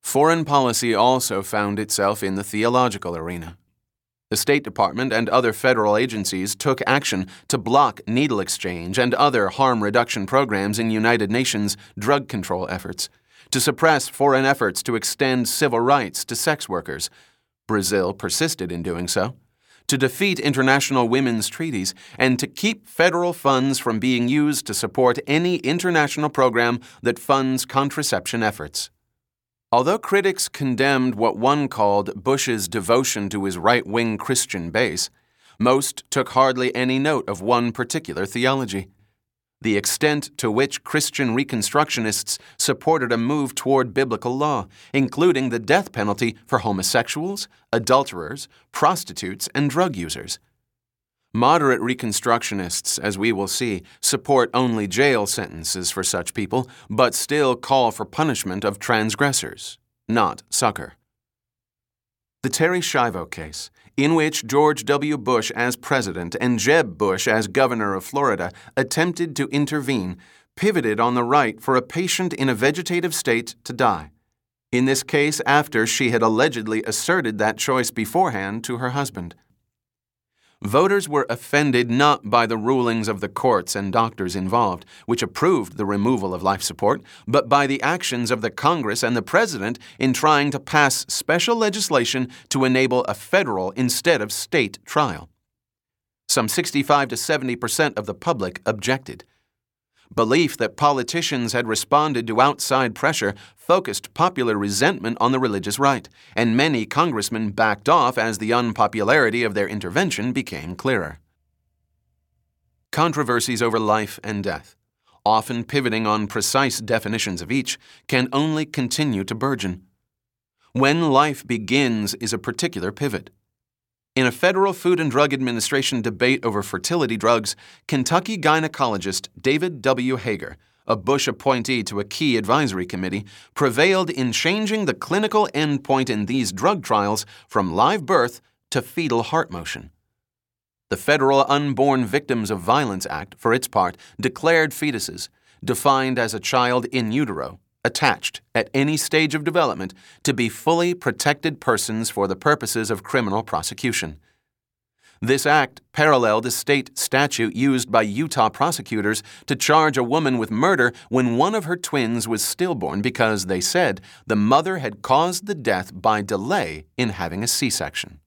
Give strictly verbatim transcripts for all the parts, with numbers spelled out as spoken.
Foreign policy also found itself in the theological arena. The State Department and other federal agencies took action to block needle exchange and other harm reduction programs in United Nations drug control efforts, to suppress foreign efforts to extend civil rights to sex workers. Brazil persisted in doing so, to defeat international women's treaties, and to keep federal funds from being used to support any international program that funds contraception efforts. Although critics condemned what one called Bush's devotion to his right-wing Christian base, most took hardly any note of one particular theology: the extent to which Christian Reconstructionists supported a move toward biblical law, including the death penalty for homosexuals, adulterers, prostitutes, and drug users. Moderate Reconstructionists, as we will see, support only jail sentences for such people, but still call for punishment of transgressors, not succor. The Terri Schiavo case, in which George W. Bush as president and Jeb Bush as governor of Florida attempted to intervene, pivoted on the right for a patient in a vegetative state to die. In this case, after she had allegedly asserted that choice beforehand to her husband. Voters were offended not by the rulings of the courts and doctors involved, which approved the removal of life support, but by the actions of the Congress and the President in trying to pass special legislation to enable a federal instead of state trial. Some sixty-five to seventy percent of the public objected. Belief that politicians had responded to outside pressure focused popular resentment on the religious right, and many congressmen backed off as the unpopularity of their intervention became clearer. Controversies over life and death, often pivoting on precise definitions of each, can only continue to burgeon. When life begins is a particular pivot. In a Federal Food and Drug Administration debate over fertility drugs, Kentucky gynecologist David W. Hager, a Bush appointee to a key advisory committee, prevailed in changing the clinical endpoint in these drug trials from live birth to fetal heart motion. The Federal Unborn Victims of Violence Act, for its part, declared fetuses, defined as a child in utero, attached at any stage of development, to be fully protected persons for the purposes of criminal prosecution. This act paralleled a state statute used by Utah prosecutors to charge a woman with murder when one of her twins was stillborn because, they said, the mother had caused the death by delay in having a C-section.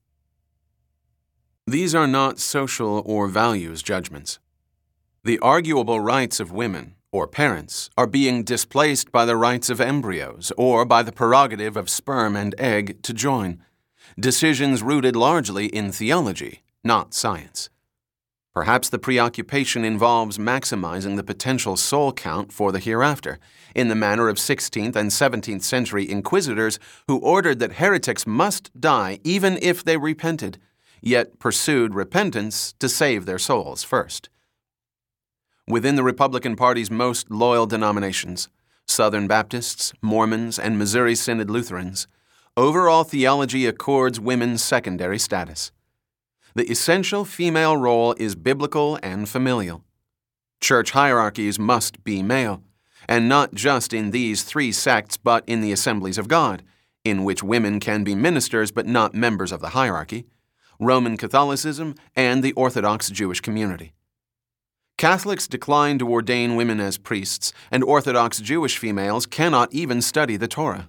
These are not social or values judgments. The arguable rights of women, or parents, are being displaced by the rights of embryos or by the prerogative of sperm and egg to join. Decisions rooted largely in theology, not science. Perhaps the preoccupation involves maximizing the potential soul count for the hereafter, in the manner of sixteenth and seventeenth century inquisitors who ordered that heretics must die even if they repented, yet pursued repentance to save their souls first. Within the Republican Party's most loyal denominations, Southern Baptists, Mormons, and Missouri Synod Lutherans, overall theology accords women secondary status. The essential female role is biblical and familial. Church hierarchies must be male, and not just in these three sects but in the Assemblies of God, in which women can be ministers but not members of the hierarchy, Roman Catholicism, and the Orthodox Jewish community. Catholics decline to ordain women as priests, and Orthodox Jewish females cannot even study the Torah.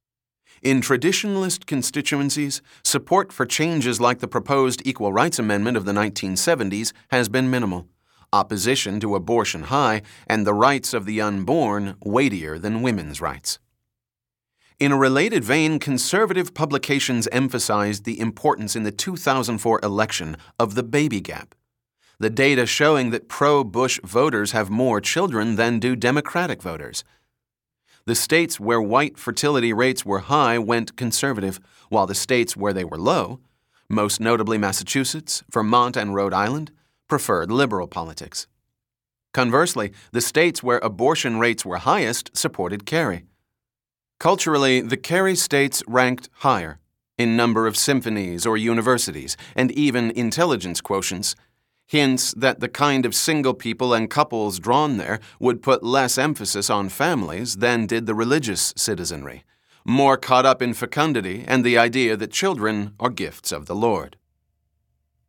In traditionalist constituencies, support for changes like the proposed Equal Rights Amendment of the nineteen seventies has been minimal, opposition to abortion high, and the rights of the unborn weightier than women's rights. In a related vein, conservative publications emphasized the importance in the two thousand four election of the baby gap, the data showing that pro-Bush voters have more children than do Democratic voters. The states where white fertility rates were high went conservative, while the states where they were low, most notably Massachusetts, Vermont, and Rhode Island, preferred liberal politics. Conversely, the states where abortion rates were highest supported Kerry. Culturally, the Kerry states ranked higher in number of symphonies or universities, and even intelligence quotients, hints that the kind of single people and couples drawn there would put less emphasis on families than did the religious citizenry, more caught up in fecundity and the idea that children are gifts of the Lord.